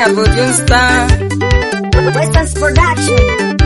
Tanga Fortune Star Western's Production.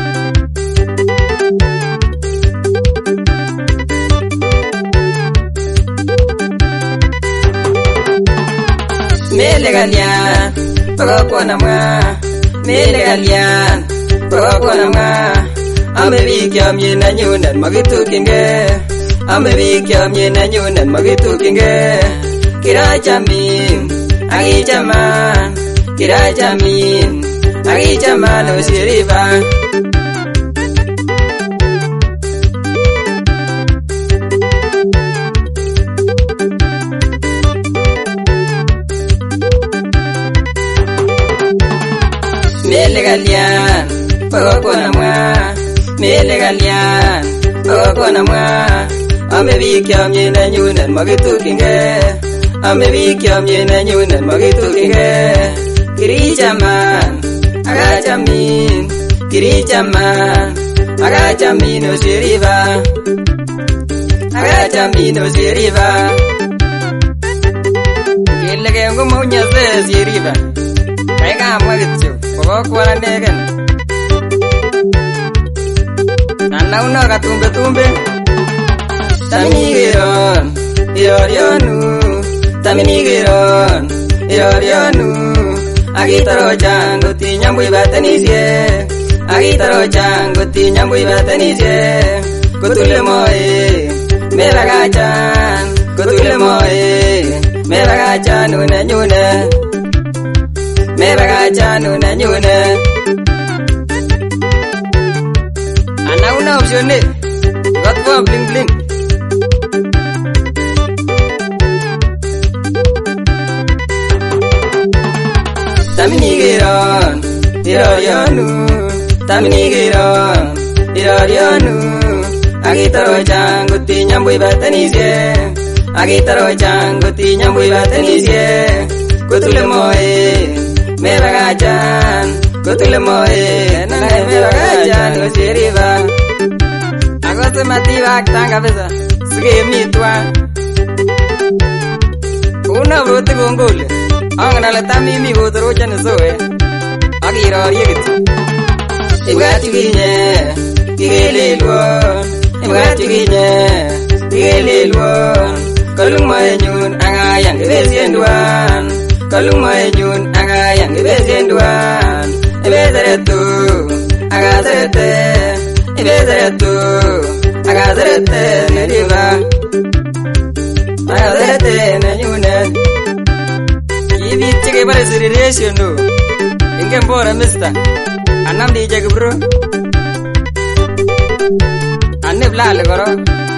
Mele Galian Pagokwana mwa Mele Galian Pagokwana mwa Amebikyam yena nyunan magitukinge Amebikyam yena nyunan magitukinge Kirachamin Agichaman Kirachamin Agichaman Osiriba Mele Galian Pagokwana mwa Mele Galian Pagokwana mwa Amebikyam yena nyunan magitukinge Amebikyam yena nyunan magitukinge Kirichaman Agachamin Kirichaman Agachamin Osiriba Agachamin Osiriba Kilege ngumonya Osiriba Kaya mwagityo Pagokwana negen Nanauna katumbe Taminigiron Iorionu Taminigiron Iorionu Agitaro chango tinyambu ibatanisye Agitaro chango tinyambu ibatanisye Kutule moe Mebagachan Kutule moe Mebagachan unanyune Mebagachan unanyune Anauna opsione Gatwa bling bling Taminigiron Iorionu Taminigiron Iorionu Agitaro chango tinyambu ibatanisye Agitaro chango tinyambu ibatanisye Kutule moe Mebagachan Kutule moe Nanae mebagachan Osiriba Agose matiba Tanga pesa Sige mitwa Una brote gongole Anganala tamimi godrocha nesoe Agiroriye gitu Ibgati ginye Kigelelwo Ibgati ginye Kigelelwo Kalungmae nyun Angayang ibesienduan Kalungmae nyun Angayang ibesienduan Ibezaretu Agazarete Ibezaretu Agazarete Neriba Agazarete Nenyunen Ibi chike pare siriration do Inge mbora mister Anam di chike bro Anne blale koro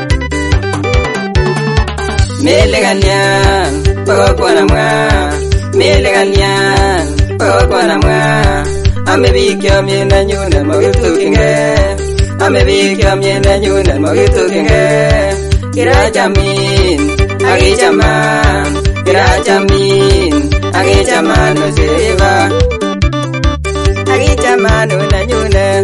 Mele Galian Pagokwana mwa Mele Galian Pagokwana mwa Amebikyam yena nyunan magitukinge Amebikyam yena nyunan magitukinge Kirachamin Agichaman Kirachamin Agichaman Osiriba Agichaman unanyune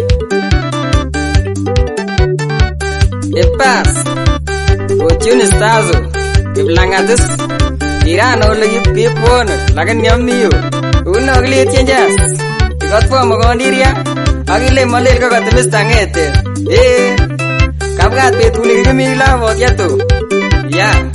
Epas Fortune Stazo Kiplangatis Irano lagi pipon Lagan nyamiyo Uno gili tienjas Ikotpo mogondiria Agile malil ko katimis tangete Kapgat petuli kimi la vot yato Ya